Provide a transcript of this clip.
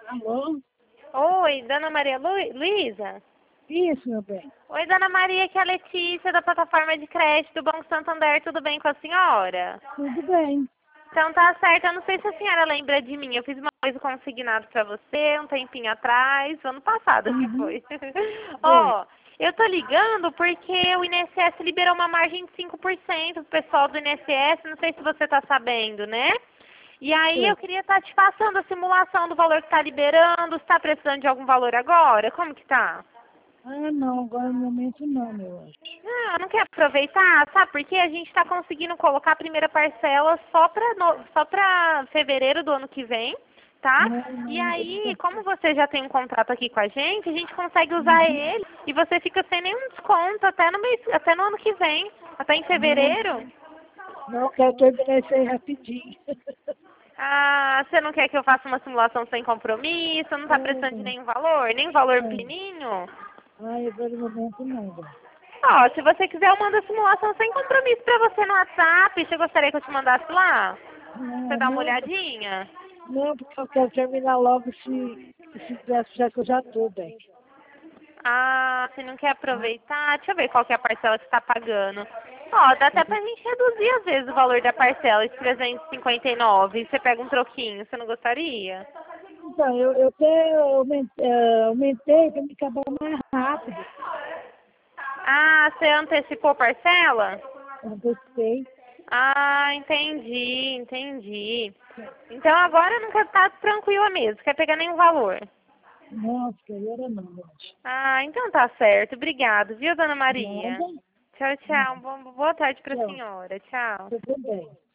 Alô? Oi, Dona Maria Luísa? Isso, meu bem. Oi, Dona Maria, aqui é a Letícia da plataforma de crédito do Banco Santander. Tudo bem com a senhora? Tudo bem. Então tá certo. Eu não sei se a senhora lembra de mim. Eu fiz uma coisa consignado pra você um tempinho atrás, ano passado que foi. Foi. Ó, eu tô ligando porque o INSS liberou uma margem de 5% pro pessoal do INSS. Não sei se você tá sabendo, né? E aí Foi. eu queria estar te passando a simulação do valor que tá liberando. Você tá precisando de algum valor agora? Como que tá? Ah, não, agora no momento não, meu anjo. Não quer aproveitar, sabe? Porque a gente está conseguindo colocar a primeira parcela só para fevereiro do ano que vem, tá? Não, E não, aí, como você já tem um contrato aqui com a gente consegue usar ele e você fica sem nenhum desconto até no ano que vem, até em não, fevereiro. não quero terminar isso aí rapidinho. Ah, você não quer que eu faça uma simulação sem compromisso? Não está precisando de Não, nenhum valor? Nem valor não. pequenininho? Ai, agora no momento não, bem. Ó, se você quiser, eu mando a simulação sem compromisso pra você no WhatsApp. Você gostaria que eu te mandasse lá? Você Não, dá uma não, olhadinha? não, porque eu quero terminar logo se tivesse, já que eu já estou bem. Ah, você não quer aproveitar? Deixa eu ver qual que é a parcela que você tá pagando. Ó, dá até pra gente reduzir às vezes o valor da parcela de 359. Você pega um troquinho, você não gostaria? Então, eu até aumentei para me acabar mais rápido. Ah, você antecipou parcela? Eu antecipei. Ah, entendi. Então agora não quer estar tranquila mesmo, quer pegar nenhum valor. Nossa, agora não, gente. Ah, então tá certo. Obrigado, viu, Dona Maria? Nada. Tchau, tchau. Boa tarde pra Tchau. senhora. Tchau. Tudo bem.